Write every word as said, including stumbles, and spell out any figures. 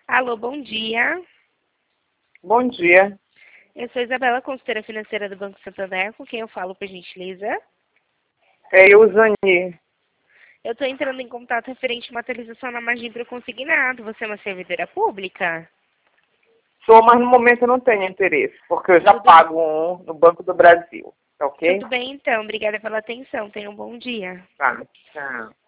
Alô, bom dia. Bom dia. Eu sou Isabela, consultora financeira do Banco Santander, com quem eu falo, por gentileza. É Eusani. Eu estou entrando em contato referente a uma atualização na margem para o consignado. Você é uma servidora pública? Sou, mas no momento eu não tenho interesse, porque eu já Tudo, pago um no Banco do Brasil, tá ok? tudo bem, então. Obrigada pela atenção. Tenha um bom dia. Tá, tchau.